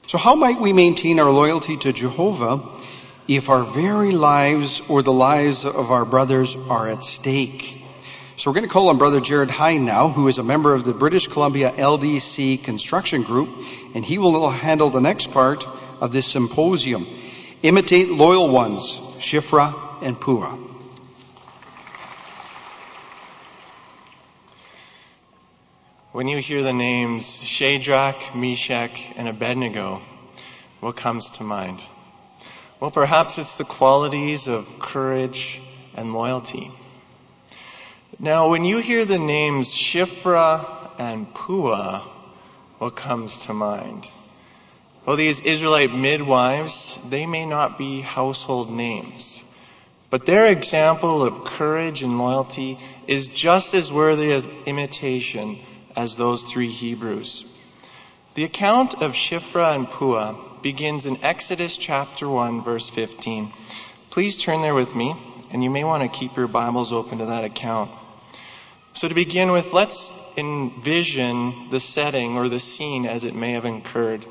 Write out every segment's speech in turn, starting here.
So how might we maintain our loyalty to Jehovah if our very lives or the lives of our brothers are at stake? So we're going to call on Brother Jared Hine now, who is a member of the British Columbia LDC Construction Group, and he will handle the next part of this symposium. Imitate loyal ones, Shiphrah and Puah. When you hear the names Shadrach, Meshach, and Abednego, what comes to mind? Well, perhaps it's the qualities of courage and loyalty. Now, when you hear the names Shiphrah and Puah, what comes to mind? Well, these Israelite midwives, they may not be household names, but their example of courage and loyalty is just as worthy of imitation as those three Hebrews. The account of Shiphrah and Puah begins in Exodus chapter 1, verse 15. Please turn there with me, and you may want to keep your Bibles open to that account. So to begin with, let's envision the setting or the scene as it may have occurred.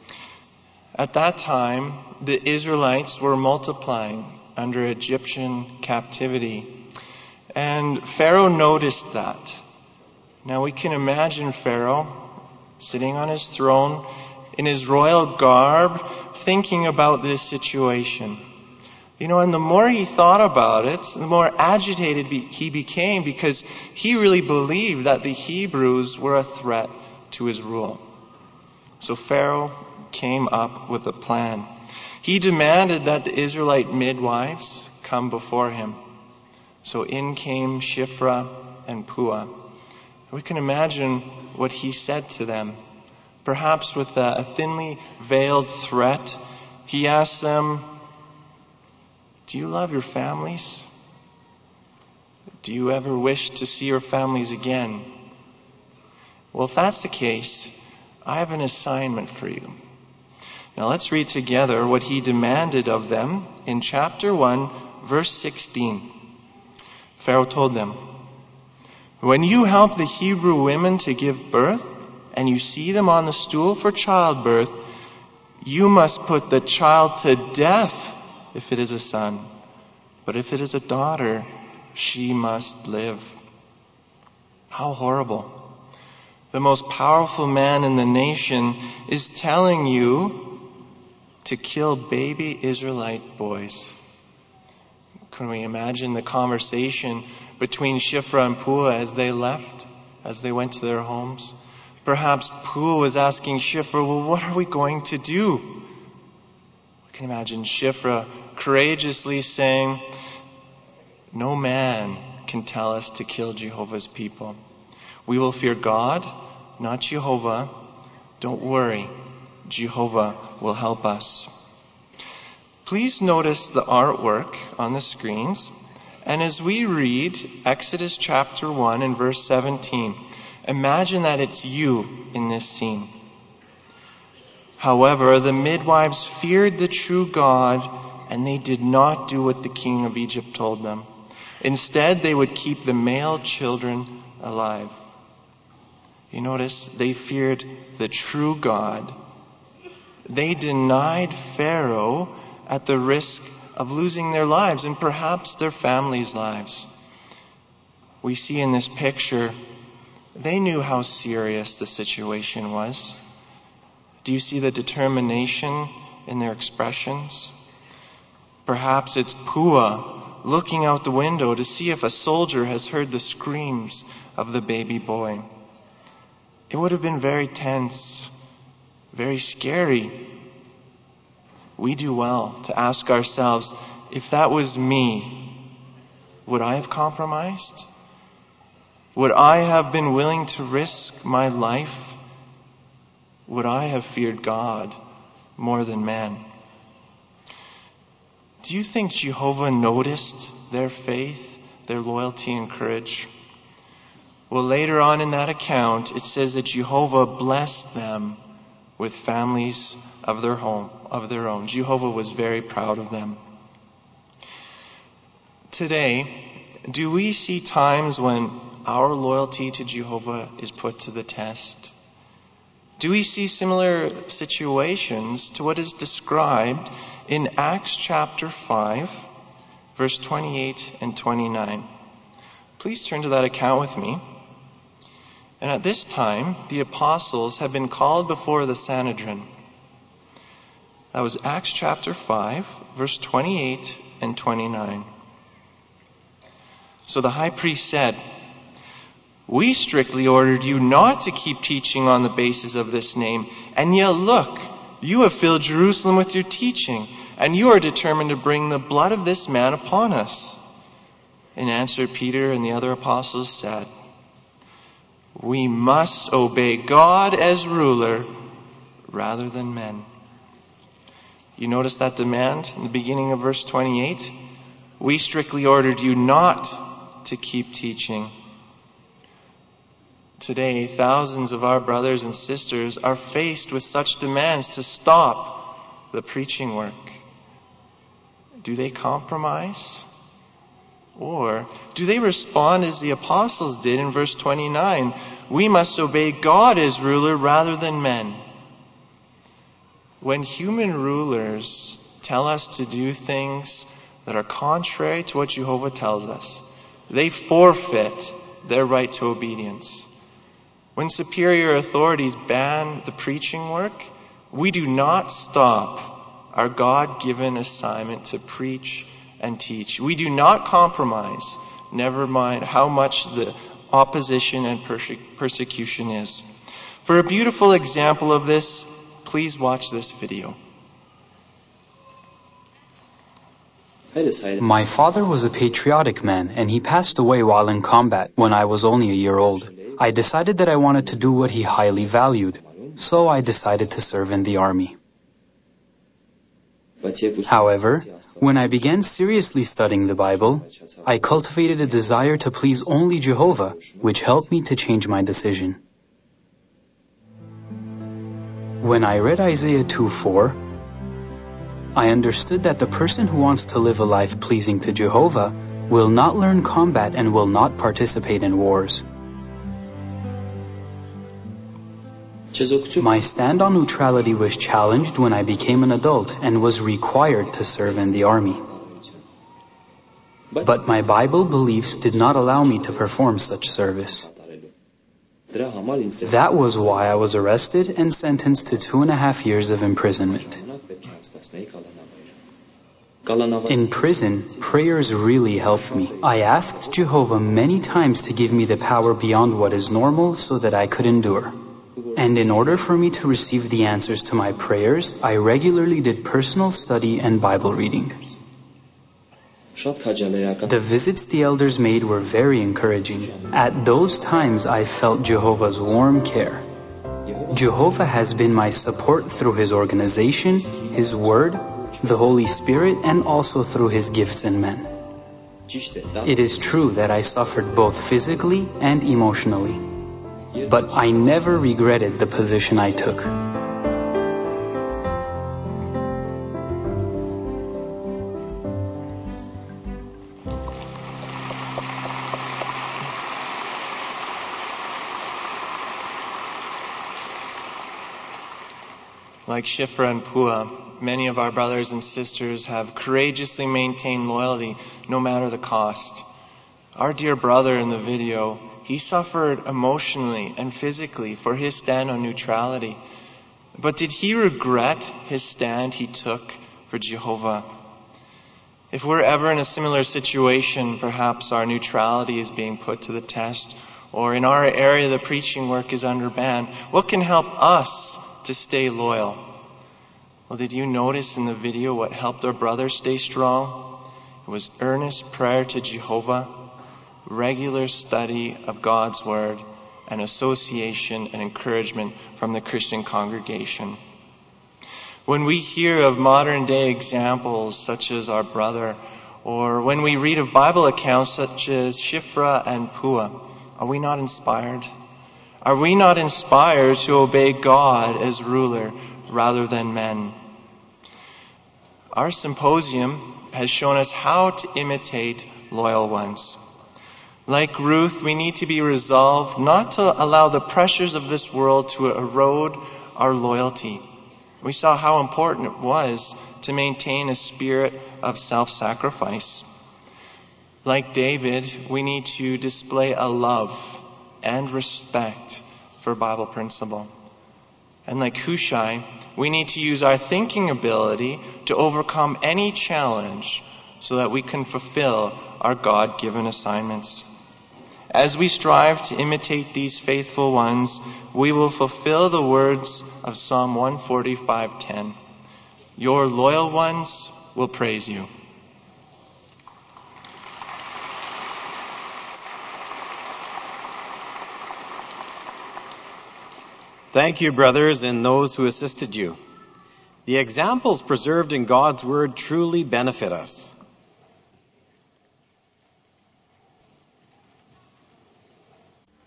At that time, the Israelites were multiplying under Egyptian captivity, and Pharaoh noticed that. Now we can imagine Pharaoh sitting on his throne in his royal garb, thinking about this situation. And the more he thought about it, the more agitated he became, because he really believed that the Hebrews were a threat to his rule. So Pharaoh came up with a plan. He demanded that the Israelite midwives come before him. So in came Shiphrah and Puah. We can imagine what he said to them. Perhaps with a thinly veiled threat, he asked them, "Do you love your families? Do you ever wish to see your families again? Well, if that's the case, I have an assignment for you." Now let's read together what he demanded of them in chapter 1, verse 16. Pharaoh told them, "When you help the Hebrew women to give birth, and you see them on the stool for childbirth, you must put the child to death if it is a son. But if it is a daughter, she must live." How horrible. The most powerful man in the nation is telling you to kill baby Israelite boys. Can we imagine the conversation between Shiphrah and Puah as they left, as they went to their homes? Perhaps Puah was asking Shiphrah, "Well, what are we going to do?" We can imagine Shiphrah courageously saying, "No man can tell us to kill Jehovah's people. We will fear God, not Jehovah. Don't worry, Jehovah will help us." Please notice the artwork on the screens. And as we read Exodus chapter 1 and verse 17, imagine that it's you in this scene. However, the midwives feared the true God, and they did not do what the king of Egypt told them. Instead, they would keep the male children alive. You notice they feared the true God. They denied Pharaoh at the risk of losing their lives and perhaps their families' lives. We see in this picture, they knew how serious the situation was. Do you see the determination in their expressions? Perhaps it's Puah looking out the window to see if a soldier has heard the screams of the baby boy. It would have been very tense, very scary. We do well to ask ourselves, if that was me, would I have compromised? Would I have been willing to risk my life? Would I have feared God more than man? Do you think Jehovah noticed their faith, their loyalty and courage? Well, later on in that account, it says that Jehovah blessed them with families of their own. Jehovah was very proud of them. Today, do we see times when our loyalty to Jehovah is put to the test? Do we see similar situations to what is described in Acts chapter 5, verse 28 and 29? Please turn to that account with me. And at this time, the apostles had been called before the Sanhedrin. That was Acts chapter 5, verse 28 and 29. So the high priest said, "We strictly ordered you not to keep teaching on the basis of this name. And yet look, you have filled Jerusalem with your teaching, and you are determined to bring the blood of this man upon us." In answer, Peter and the other apostles said, "We must obey God as ruler rather than men." You notice that demand in the beginning of verse 28? We strictly ordered you not to keep teaching. Today, thousands of our brothers and sisters are faced with such demands to stop the preaching work. Do they compromise? Or do they respond as the apostles did in verse 29? We must obey God as ruler rather than men. When human rulers tell us to do things that are contrary to what Jehovah tells us, they forfeit their right to obedience. When superior authorities ban the preaching work, we do not stop our God-given assignment to preach and teach. We do not compromise, never mind how much the opposition and persecution is. For a beautiful example of this, please watch this video. My father was a patriotic man, and he passed away while in combat when I was only a year old. I decided that I wanted to do what he highly valued, so I decided to serve in the army. However, when I began seriously studying the Bible, I cultivated a desire to please only Jehovah, which helped me to change my decision. When I read Isaiah 2:4, I understood that the person who wants to live a life pleasing to Jehovah will not learn combat and will not participate in wars. My stand on neutrality was challenged when I became an adult and was required to serve in the army. But my Bible beliefs did not allow me to perform such service. That was why I was arrested and sentenced to 2.5 years of imprisonment. In prison, prayers really helped me. I asked Jehovah many times to give me the power beyond what is normal so that I could endure. And in order for me to receive the answers to my prayers, I regularly did personal study and Bible reading. The visits the elders made were very encouraging. At those times, I felt Jehovah's warm care. Jehovah has been my support through His organization, His Word, the Holy Spirit, and also through His gifts and men. It is true that I suffered both physically and emotionally, but I never regretted the position I took. Like Shifra and Pua, many of our brothers and sisters have courageously maintained loyalty no matter the cost. Our dear brother in the video, he suffered emotionally and physically for his stand on neutrality. But did he regret his stand he took for Jehovah? If we're ever in a similar situation, perhaps our neutrality is being put to the test, or in our area the preaching work is under ban, what can help us to stay loyal? Well, did you notice in the video what helped our brother stay strong? It was earnest prayer to Jehovah, regular study of God's Word, and association and encouragement from the Christian congregation. When we hear of modern day examples such as our brother, or when we read of Bible accounts such as Shifra and Pua, are we not inspired? Are we not inspired to obey God as ruler rather than men? Our symposium has shown us how to imitate loyal ones. Like Ruth, we need to be resolved not to allow the pressures of this world to erode our loyalty. We saw how important it was to maintain a spirit of self-sacrifice. Like David, we need to display a love and respect for Bible principle. And like Hushai, we need to use our thinking ability to overcome any challenge so that we can fulfill our God-given assignments. As we strive to imitate these faithful ones, we will fulfill the words of Psalm 145:10. Your loyal ones will praise you. Thank you, brothers, and those who assisted you. The examples preserved in God's Word truly benefit us.